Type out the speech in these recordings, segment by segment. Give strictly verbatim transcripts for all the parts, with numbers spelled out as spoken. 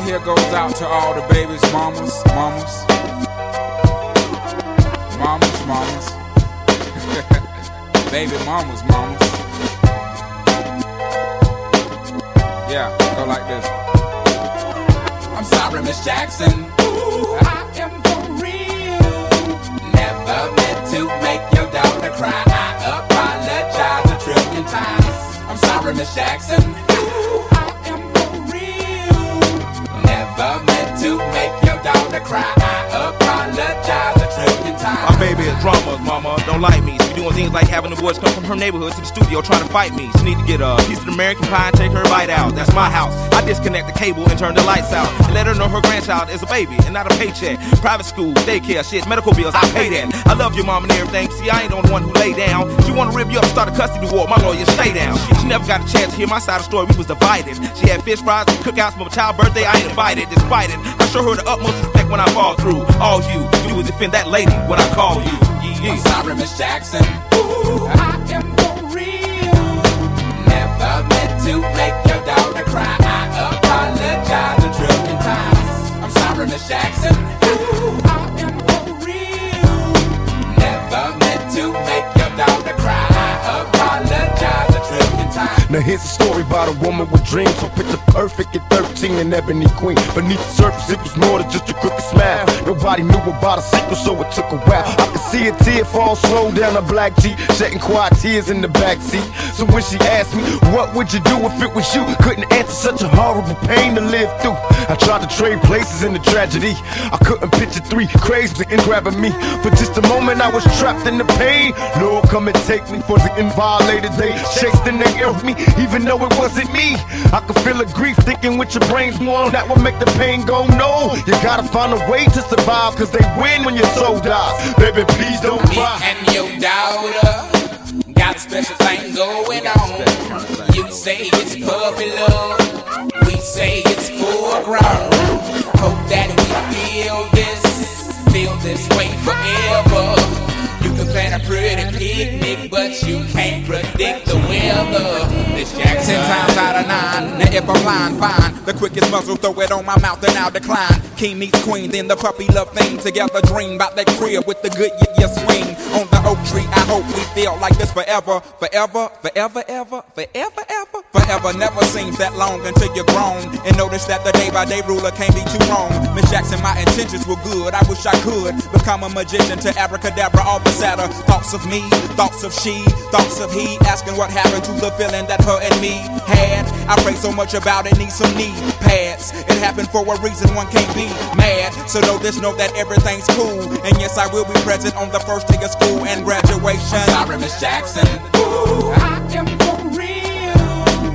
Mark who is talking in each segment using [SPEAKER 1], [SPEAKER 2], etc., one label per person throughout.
[SPEAKER 1] right here goes out to all the babies, mamas, mamas, mamas, mamas, baby mamas, mamas. Yeah, go like this. I'm sorry, Miss Jackson. Ooh, I am for real. Never meant to make your daughter cry. I apologize a trillion times. I'm sorry, Miss Jackson. Ooh, I am for real. Never meant to make your daughter cry. I apologize a trillion times.
[SPEAKER 2] My baby is drama, mama, don't like me. She doing things like having the boys come from her neighborhood to the studio trying to fight me. She need to get a piece of American pie and take her bite out. That's my house. I disconnect the cable and turn the lights out and let her know her grandchild is a baby and not a paycheck. Private school, daycare, shit, medical bills, I pay that. I love your mom and everything. See, I ain't the one who lay down. She wanna rip you up, start a custody war. My lawyer, stay down. She never got a chance to hear my side of the story. We was divided. She had fish fries and cookouts for my child's birthday. I ain't invited, despite it. I show her the utmost respect when I fall through. All you do is defend that lady when I call you. Yeah.
[SPEAKER 1] I'm sorry, Miss Jackson. Ooh, I am for real. Never meant to make your daughter cry. I apologize a trillion times. I'm sorry, Miss Jackson. Ooh, I am for real. Never meant to make your daughter cry. I apologize a trillion times.
[SPEAKER 3] Now here's a story about a woman with dreams. So picture perfect at thirteen, an ebony queen. Beneath the surface it was more than just a crooked smile. Nobody knew about a secret, so it took a while. I could see a tear fall slow down her black cheek, shedding quiet tears in the backseat. So when she asked me, what would you do if it was you? Couldn't answer, such a horrible pain to live through. I tried to trade places in the tragedy. I couldn't picture three crazy and grabbing me. For just a moment I was trapped in the pain. Lord, come and take me for the inviolated. They chased and they killed me, even though it wasn't me. I could feel the grief thinking with your brains warm, that would make the pain go no. You gotta find a way to survive, cause they win when your soul dies. Baby, please don't cry.
[SPEAKER 1] Me and your daughter got a special thing going on. You say it's puppy love, we say it's full grown. Hope that we feel this, feel this way forever. You can plan a pretty picnic, but you can't predict the weather. Miss Jackson. Ten times out of nine, now if I'm lying, fine. The quickest muzzle, throw it on my mouth and I'll decline. King meets queen, then the puppy love thing. Together dream about that crib with the good yeah, yeah swing. On the oak tree, I hope we feel like this forever. Forever, forever, ever, forever, ever. Forever never seems that long until you're grown. And notice that the day by day ruler can't be too wrong. Miss Jackson, my intentions were good. I wish I could become a magician to abracadabra all the sadder. Thoughts of me, thoughts of she, thoughts of he, asking what happened to the feeling that her and me had. I pray so much about it, need some knee pads. It happened for a reason, one can't be mad. So know this, know that everything's cool. And yes, I will be present on the first day of school and graduation. I'm sorry, Miss Jackson. Ooh, I am for real.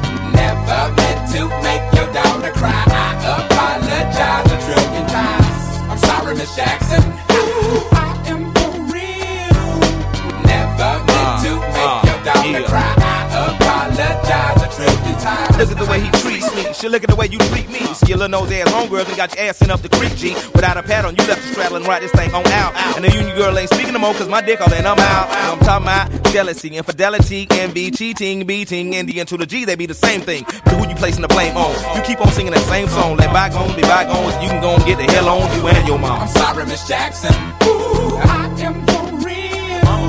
[SPEAKER 1] Never meant to make your daughter cry. I apologize a trillion times. I'm sorry, Miss Jackson. Ooh, I am for real. Never meant to make your daughter cry. I apologize a trillion times.
[SPEAKER 2] Look at the way he treats me. Shit, look at the way you treat me. See your little nose ass homegirl and got your ass sent up the creek, G. Without a pad on, you left the straddle and ride this thing on out. And the union girl ain't speaking no more, cause my dick all in, I'm out. I'm talking about jealousy, infidelity, envy, cheating, beating, and the N to the G, they be the same thing. But who you placing the blame on? You keep on singing that same song. Let bygones be bygones, you can go and get the hell on you and your mom.
[SPEAKER 1] I'm sorry, Miss Jackson. Ooh, I am for real.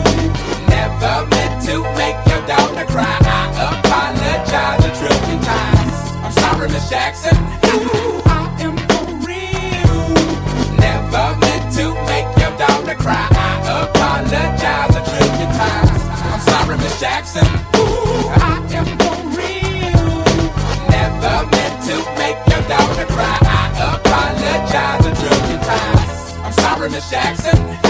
[SPEAKER 1] Never meant to make your daughter cry. I apologize a trillion times. I'm sorry, Miss Jackson. Ooh, I am for real. Never meant to make your daughter cry. I apologize a trillion times. I'm sorry, Miss Jackson. Ooh, I am for real. Never meant to make your daughter cry. I apologize a trillion times. I'm sorry, Miss Jackson.